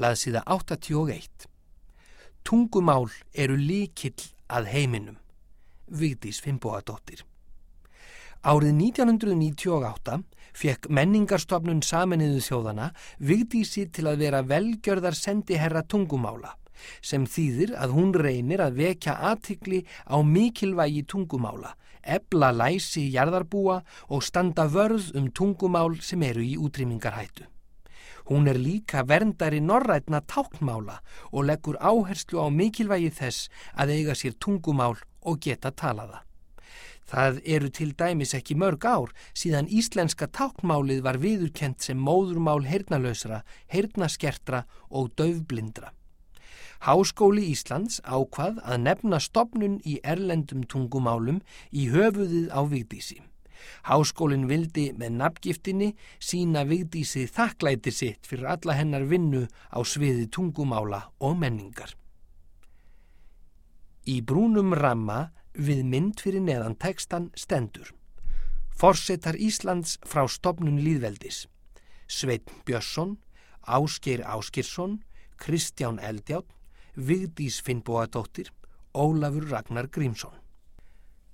blaðsíða 81. Tungumál eru lykill að heiminum. Vigdís Finnbogadóttir. Árið 1998 fékk Menningarstofnun Sameinuðu þjóðanna Vigdísi til að vera velgjörðar sendiherra tungumála, sem þýðir að hún reynir að vekja athygli á mikilvægi tungumála, efla læsi jarðarbúa og standa vörð tungumál sem eru í útrýmingarhættu. Hún líka verndari norrænna táknmála og leggur áherslu á mikilvægi þess að eiga sér tungumál og geta talaða. Það eru til dæmis ekki mörg ár síðan íslenska táknmálið var viðurkennt sem móðurmál heyrnarlausra, heyrnarskertra og daufblindra. Háskóli Íslands ákvað að nefna stofnun í erlendum tungumálum í höfuðið á Vigdísi. Háskólinn vildi með nafngiftinni sýna Vigdísi þakklæti sitt fyrir alla hennar vinnu á sviði tungumála og menningar. Í brúnum ramma við mynd fyrir neðan textan stendur: Forsetar Íslands frá stofnun lýðveldis. Sveinn Björnsson, Ásgeir Ásgeirsson, Kristján Eldjárn, Vigdís Finnbogadóttir, Ólafur Ragnar Grímsson.